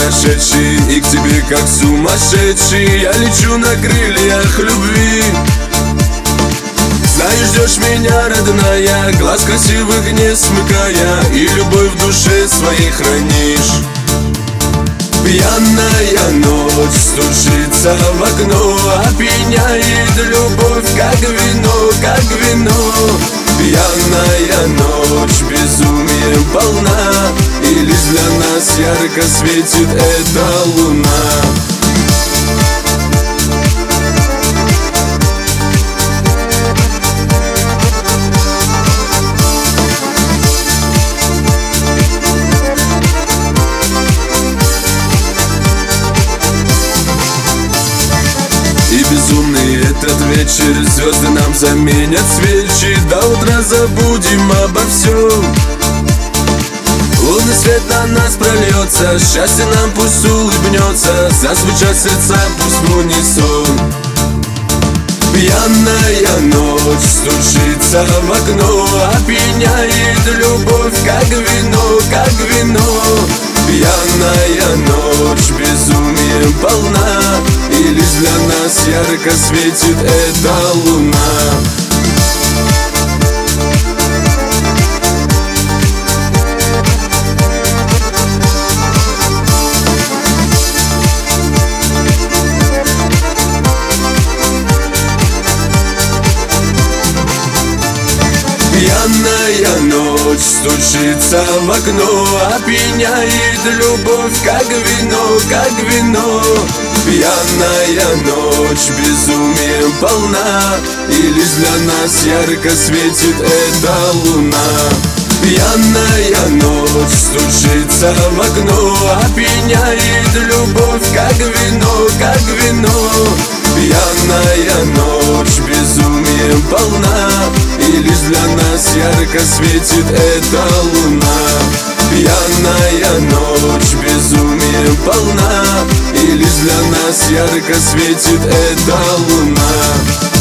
нашедший, и к тебе как сумасшедший я лечу на крыльях любви. Знаю, ждешь меня, родная, глаз красивых не смыкая, и любовь в душе своей хранишь. Пьяная ночь стучится в окно, опьяняет любовь, как вино, как вино. Пьяная ночь безумием полна, и лишь для нас ярко светит эта луна. И безумный этот вечер, звезды нам заменят свечи, до утра забудем обо всем. Лунный свет на нас прольется, счастье нам пусть улыбнется, зазвучат сердца пусть в унисон. Пьяная ночь стучится в окно, опьяняет любовь, как вино, как вино. Пьяная ночь безумием полна, и лишь для нас ярко светит эта луна. Пьяная ночь стучится в окно, опьяняет любовь, как вино, как вино. Пьяная ночь безумием полна, и лишь для нас ярко светит эта луна. Пьяная ночь стучится в окно, опьяняет любовь, как вино, как вино. Пьяная ночь безумием полна, и лишь для нас ярко светит эта луна. Пьяная ночь безумием полна, и лишь для нас ярко светит эта луна.